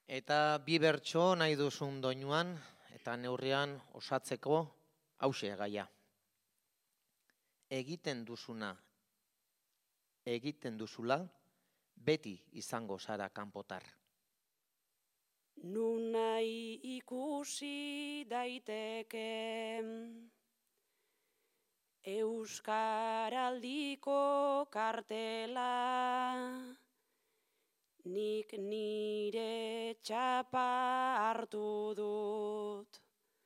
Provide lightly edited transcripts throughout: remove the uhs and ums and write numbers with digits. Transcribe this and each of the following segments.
Eta bi bertso nahi duzun doinuan eta neurrian osatzeko hauxe gaia. Egiten duzula, beti izango zara kanpotar. Nun nahi ikusi daiteke Euskaraldiko kartela, nik nire txapa hartu dut,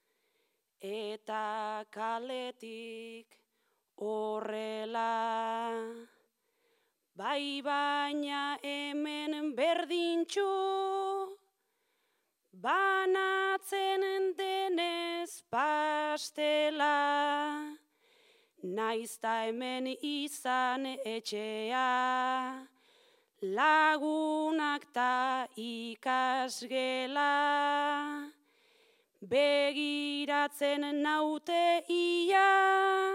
eta kaletik horrela. Bai baina hemen berdintxu, banatzen denez pastela, naizta hemen izan etxea, lagunak ta ikasgela, begiratzen naute ia,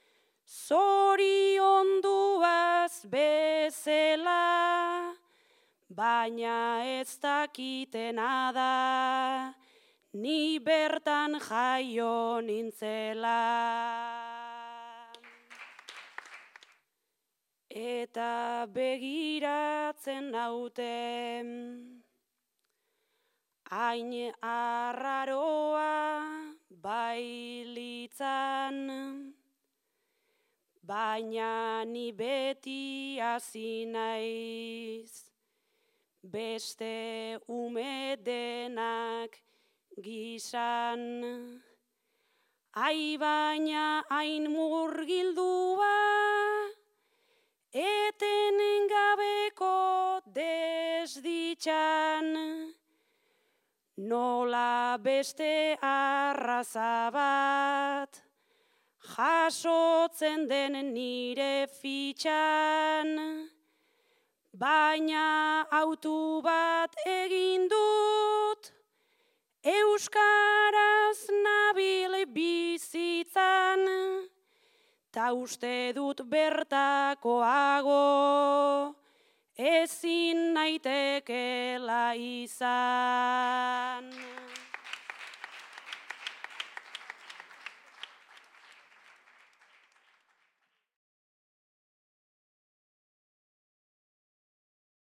zorionduaz bezela, baina ez dakitena da, ni bertan jaio nintzela. Eta begiratzen naute, hain arraroa bailitzan, baina ni beti hasi naiz, beste ume denak gizan. Ai baina hain murgildua, eten gabeko desditxan, nola beste arraza bat, jasotzen den nire fitxan, baina autu bat egin dut, euskaraz nabil bizitzan, ta uste dut bertakoago, ezin naitekela izan.